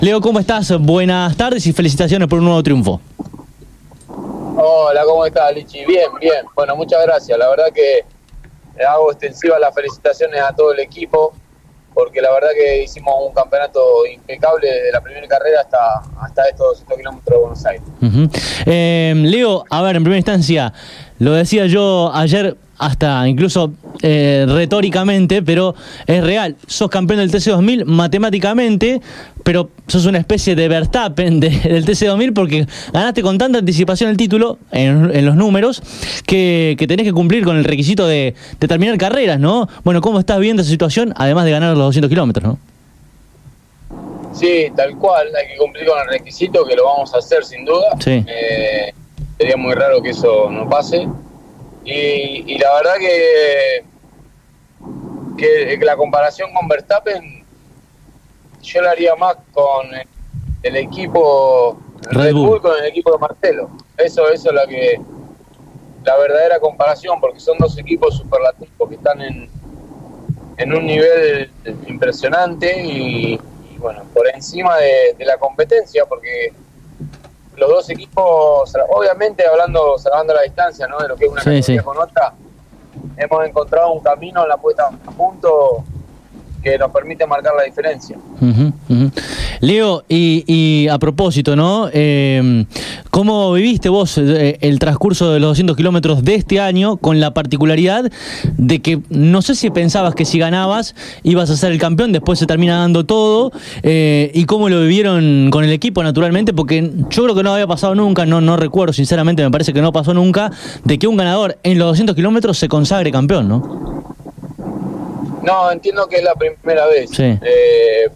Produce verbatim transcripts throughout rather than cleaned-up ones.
Leo, ¿cómo estás? Buenas tardes y felicitaciones por un nuevo triunfo. Hola, ¿cómo estás, Lichi? Bien, bien. Bueno, muchas gracias. La verdad que hago extensivas las felicitaciones a todo el equipo, porque la verdad que hicimos un campeonato impecable desde la primera carrera hasta, hasta estos doscientos kilómetros de Buenos Aires. Uh-huh. eh, Leo, a ver, en primera instancia, lo decía yo ayer, hasta incluso eh, retóricamente, pero es real, sos campeón del T C dos mil matemáticamente, pero sos una especie de Verstappen de, del T C dos mil porque ganaste con tanta anticipación el título en, en los números que, que tenés que cumplir con el requisito de, de terminar carreras, ¿no? Bueno, ¿cómo estás viendo esa situación? Además de ganar los doscientos kilómetros, ¿no? Sí, tal cual, hay que cumplir con el requisito, que lo vamos a hacer sin duda. Sí. Eh, sería muy raro que eso no pase. Y, y la verdad que, que, que la comparación con Verstappen yo la haría más con el, el equipo Red, Red Bull. Bull con el equipo de Marcelo. Eso, eso es la que la verdadera comparación, porque son dos equipos superlativos que están en, en un nivel impresionante y, y bueno, por encima de, de la competencia, porque los dos equipos, obviamente hablando, salvando la distancia, ¿no?, de lo que es una sí, categoría sí. con otra, hemos encontrado un camino en la puesta a punto que nos permite marcar la diferencia. Uh-huh, uh-huh. Leo, y, y a propósito, ¿no? Eh, ¿Cómo viviste vos eh, el transcurso de los doscientos kilómetros de este año, con la particularidad de que no sé si pensabas que si ganabas ibas a ser el campeón, después se termina dando todo, eh, y cómo lo vivieron con el equipo, naturalmente, porque yo creo que no había pasado nunca, no, no recuerdo, sinceramente, me parece que no pasó nunca, de que un ganador en los doscientos kilómetros se consagre campeón, ¿no? No, entiendo que es la primera vez, sí. eh,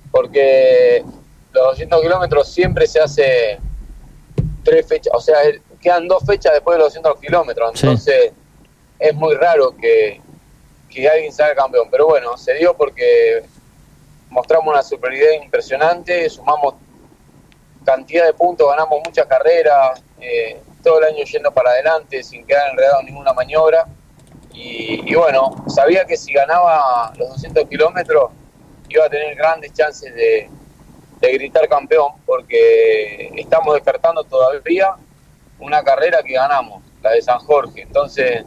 porque los doscientos kilómetros siempre se hace tres fechas, o sea, quedan dos fechas después de los doscientos kilómetros, entonces sí. es muy raro que, que alguien salga campeón, pero bueno, se dio porque mostramos una superioridad impresionante, sumamos cantidad de puntos, ganamos muchas carreras, eh, todo el año yendo para adelante sin quedar enredado en ninguna maniobra. Y, y bueno, sabía que si ganaba los doscientos kilómetros iba a tener grandes chances de, de gritar campeón, porque estamos descartando todavía una carrera que ganamos, la de San Jorge. Entonces,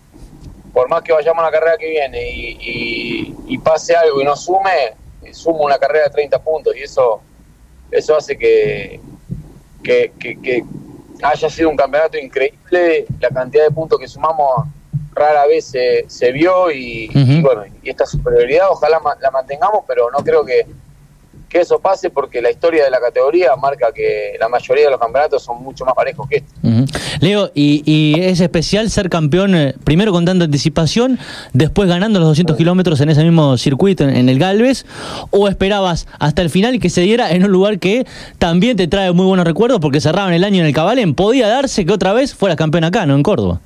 por más que vayamos a la carrera que viene y, y, y pase algo y no sume, sumo una carrera de treinta puntos, y eso eso hace que, que, que, que haya sido un campeonato increíble. La cantidad de puntos que sumamos rara vez se, se vio y, uh-huh. y bueno, y esta superioridad ojalá ma- la mantengamos, pero no creo que, que eso pase, porque la historia de la categoría marca que la mayoría de los campeonatos son mucho más parejos que este. Uh-huh. Leo, y, y es especial ser campeón eh, primero con tanta anticipación, después ganando los doscientos kilómetros en ese mismo circuito, en, en el Galvez, o esperabas hasta el final y que se diera en un lugar que también te trae muy buenos recuerdos, porque cerraban el año en el Cabalén? Podía darse que otra vez fueras campeón acá, ¿no?, en Córdoba.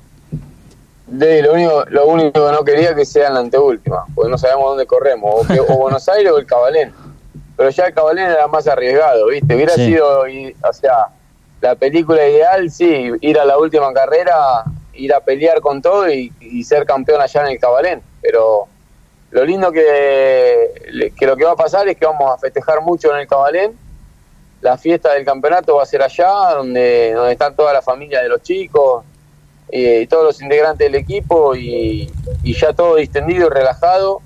De, lo, único, lo único que no quería que sea en la anteúltima, porque no sabemos dónde corremos, o, que, o Buenos Aires o el Cabalén. Pero ya el Cabalén era más arriesgado, ¿viste? Hubiera sí. sido, y, o sea, la película ideal, sí, ir a la última carrera, ir a pelear con todo y, y ser campeón allá en el Cabalén. Pero lo lindo que, que lo que va a pasar es que vamos a festejar mucho en el Cabalén. La fiesta del campeonato va a ser allá, donde, donde están toda la familia de los chicos, y todos los integrantes del equipo, y, y ya todo distendido y relajado,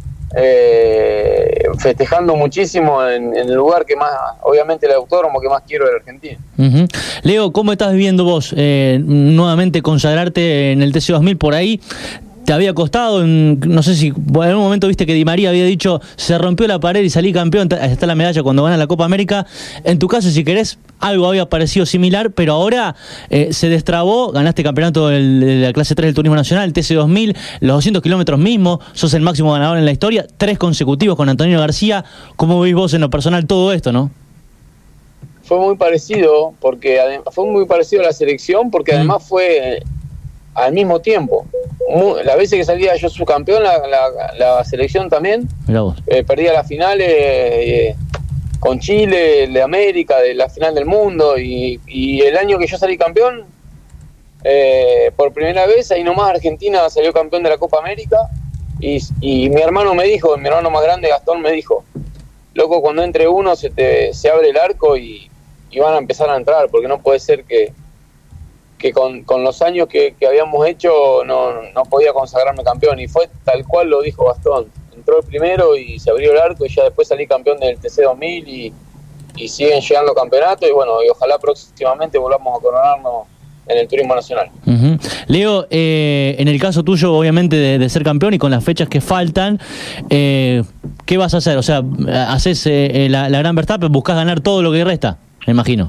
eh, festejando muchísimo en, en el lugar que más, obviamente el autódromo que más quiero de la Argentina. Uh-huh. Leo, ¿cómo estás viviendo vos eh, nuevamente consagrarte en el T C dos mil por ahí? ¿Te había costado? No sé si en algún momento viste que Di María había dicho se rompió la pared y salí campeón, está la medalla cuando gana la Copa América. En tu caso, si querés, algo había parecido similar, pero ahora eh, se destrabó, ganaste campeonato de la clase tres del Turismo Nacional, el T C dos mil, los doscientos kilómetros mismos, sos el máximo ganador en la historia, tres consecutivos con Antonio García. ¿Cómo vivís vos en lo personal todo esto, no? Fue muy parecido, porque fue muy parecido a la selección, porque mm. además fue al mismo tiempo. Las veces que salía yo subcampeón, la, la, la selección también, eh, perdía las finales eh, con Chile, de América, de la final del mundo, y, y el año que yo salí campeón, eh, por primera vez, ahí nomás Argentina salió campeón de la Copa América, y, y mi hermano me dijo, mi hermano más grande, Gastón, me dijo, loco, cuando entre uno se te se abre el arco y, y van a empezar a entrar, porque no puede ser que, que con, con los años que, que habíamos hecho no, no podía consagrarme campeón, y fue tal cual lo dijo Gastón. Entró el primero y se abrió el arco y ya después salí campeón del T C dos mil y, y siguen llegando campeonatos y bueno, y ojalá próximamente volvamos a coronarnos en el turismo nacional. Uh-huh. Leo, eh, en el caso tuyo, obviamente, de, de ser campeón y con las fechas que faltan, eh, ¿qué vas a hacer? O sea, ¿haces eh, la, la gran Verstappen? ¿Buscás ganar todo lo que resta? Me imagino.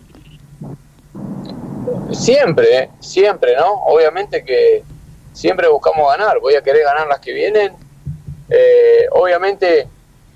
Siempre, siempre, ¿no? Obviamente que siempre buscamos ganar. Voy a querer ganar las que vienen. Eh, obviamente,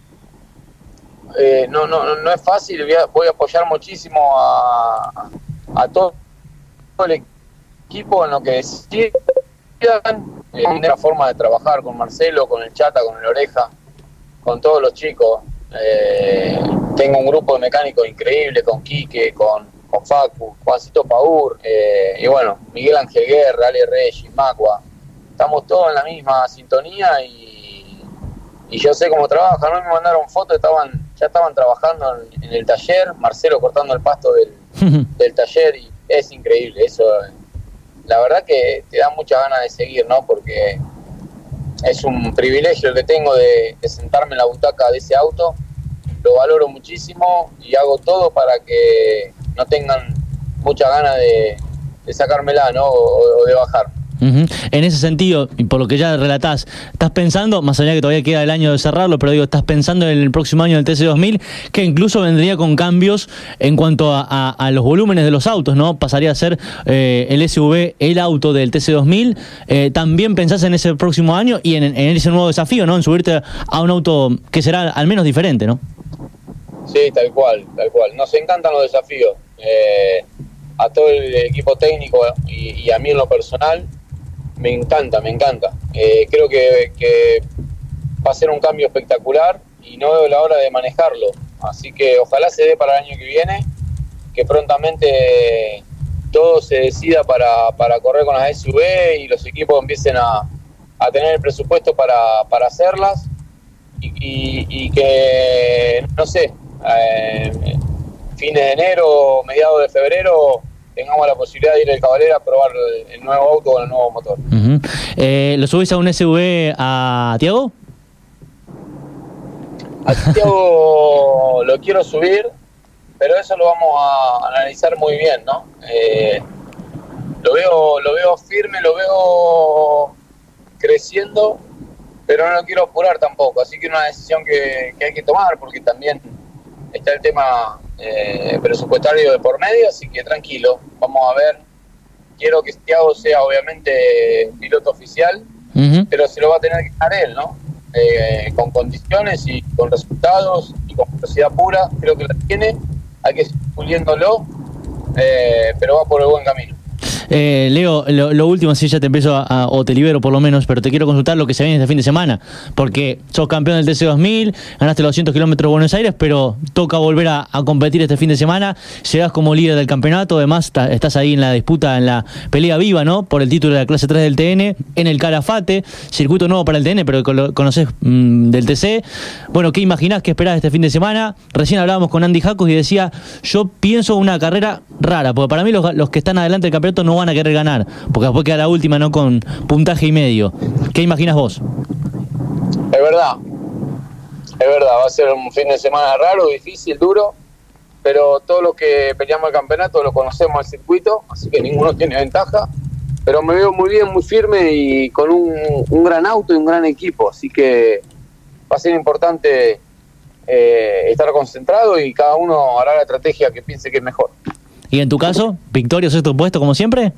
eh, no, no, no es fácil. Voy a, voy a apoyar muchísimo a, a todo el equipo en lo que decidan, eh, la forma de trabajar con Marcelo, con el Chata, con el Oreja, con todos los chicos. Eh, tengo un grupo de mecánicos increíble, con Quique, con, con Facu, Juancito Paur, eh, y bueno, Miguel Ángel Guerra, Ale Reyes, Macua. Estamos todos en la misma sintonía y, y yo sé cómo trabajan. No me mandaron fotos, estaban, ya estaban trabajando en, en el taller, Marcelo cortando el pasto del, del taller, y es increíble. Eso, la verdad que te da muchas ganas de seguir, ¿no? Porque es un privilegio el que tengo de, de sentarme en la butaca de ese auto. Lo valoro muchísimo y hago todo para que no tengan muchas ganas de, de sacármela, ¿no? O, o de bajar. Uh-huh. En ese sentido, y por lo que ya relatás, ¿estás pensando, más allá que todavía queda el año de cerrarlo, pero digo, estás pensando en el próximo año del T C dos mil, que incluso vendría con cambios en cuanto a, a, a los volúmenes de los autos, ¿no? Pasaría a ser eh, el S U V el auto del T C dos mil. Eh, ¿También pensás en ese próximo año y en, en ese nuevo desafío, ¿no? En subirte a un auto que será al menos diferente, ¿no? Sí, tal cual, tal cual. Nos encantan los desafíos. Eh, a todo el equipo técnico y, y a mí en lo personal, me encanta, me encanta. Eh, creo que, que va a ser un cambio espectacular y no veo la hora de manejarlo. Así que ojalá se dé para el año que viene, que prontamente todo se decida para, para correr con las S U V y los equipos empiecen a, a tener el presupuesto para, para hacerlas y, y, y que, no sé, eh, fines de enero, mediados de febrero, tengamos la posibilidad de ir al Cabalera a probar el, el nuevo auto con el nuevo motor. Uh-huh. eh, ¿Lo subís a un S U V a Tiago? A Tiago lo quiero subir, pero eso lo vamos a analizar muy bien, ¿no? Eh, lo veo, lo veo firme, lo veo creciendo, pero no lo quiero apurar tampoco, así que es una decisión que, que hay que tomar, porque también está el tema eh, presupuestario de por medio, así que tranquilo, vamos a ver. Quiero que Thiago sea obviamente piloto oficial, uh-huh. pero se lo va a tener que ganar él, ¿no? Eh, con condiciones y con resultados y con velocidad pura, creo que la tiene, hay que ir puliéndolo, eh, pero va por el buen camino. Eh, Leo, lo, lo último, si ya te empiezo a, a, o te libero por lo menos, pero te quiero consultar lo que se viene este fin de semana, porque sos campeón del T C dos mil, ganaste los doscientos kilómetros de Buenos Aires, pero toca volver a, a competir este fin de semana, llegás como líder del campeonato, además ta, estás ahí en la disputa, en la pelea viva, ¿no? Por el título de la clase tres del T N, en el Calafate, circuito nuevo para el T N, pero que conocés mmm, del T C. Bueno, ¿qué imaginás, qué esperás este fin de semana? Recién hablábamos con Andy Jacos y decía, yo pienso una carrera rara, porque para mí los, los que están adelante del campeonato no van a querer ganar, porque después queda la última, ¿no? Con puntaje y medio. ¿Qué imaginas vos? Es verdad, es verdad, va a ser un fin de semana raro, difícil, duro, pero todos los que peleamos el campeonato lo conocemos el circuito, así que ninguno tiene ventaja, pero me veo muy bien, muy firme y con un, un gran auto y un gran equipo, así que va a ser importante eh, estar concentrado y cada uno hará la estrategia que piense que es mejor. ¿Y en tu caso, victoria o sexto puesto como siempre?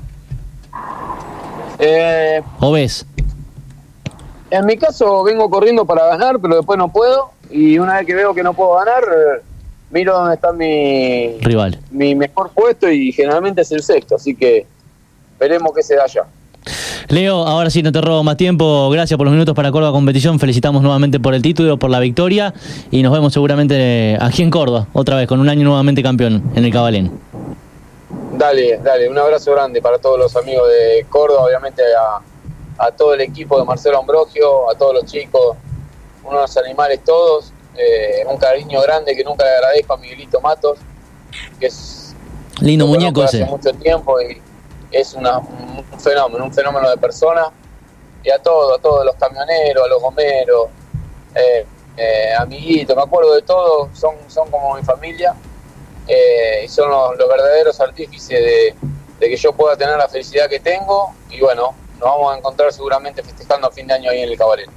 Eh, ¿O ves? En mi caso vengo corriendo para ganar, pero después no puedo. Y una vez que veo que no puedo ganar, eh, miro dónde está mi rival, mi mejor puesto, y generalmente es el sexto. Así que veremos qué se da allá. Leo, ahora sí no te robo más tiempo. Gracias por los minutos para Córdoba Competición. Felicitamos nuevamente por el título, por la victoria. Y nos vemos seguramente aquí en Córdoba, otra vez, con un año nuevamente campeón en el Cabalén. Dale, dale. Un abrazo grande para todos los amigos de Córdoba, obviamente a, a todo el equipo de Marcelo Ambrogio, a todos los chicos, unos animales todos. eh, un cariño grande que nunca le agradezco a Miguelito Matos, que es lindo muñeco ese. Hace mucho tiempo y es una, un fenómeno, un fenómeno de persona. Y a todos, a todos los camioneros, a los gomeros, eh, eh, amiguitos, me acuerdo de todos, son, son como mi familia, eh, y son los, los verdaderos artífices de, de que yo pueda tener la felicidad que tengo. Y bueno, nos vamos a encontrar seguramente festejando a fin de año ahí en el Cabaret.